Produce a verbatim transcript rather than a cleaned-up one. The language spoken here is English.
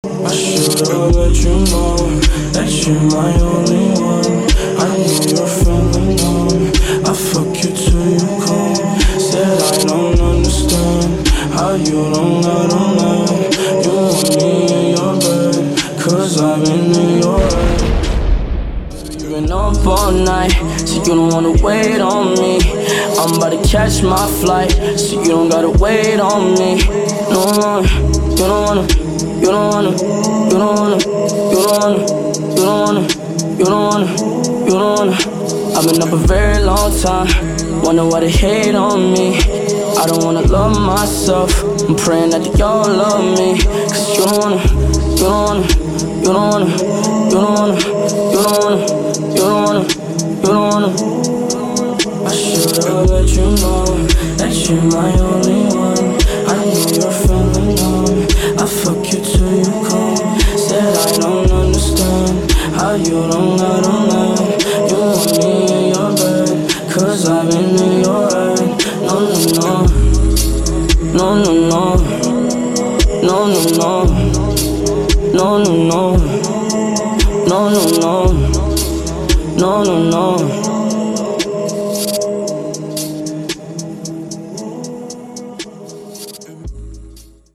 I should've let you know that you're my only one. I know you're feeling numb. I fuck you till you come. Said I don't understand how you don't let on that. You want me in your bed, cause I've been in your head. You've been up all night, so you don't wanna wait on me. I'm about to catch my flight, so you don't gotta wait on me. No more, you don't wanna. You don't wanna, you don't wanna, you don't wanna, you don't wanna, you don't wanna, you don't wanna. I've been up a very long time, wonder why they hate on me. I don't wanna love myself, I'm praying that they all love me. Cause you don't wanna, you don't wanna, you don't wanna, you don't wanna, you don't wanna, you don't wanna, you don't wanna. I should've let you know that you're my only one. I know you're feeling numb. I fuck you till you come. Said I don't understand how you don't let on that. You want me in your bed, cause I've been in your head. No, no, no. No, no, no. No, no, no. No, no, no. No, no, no. No, no, no.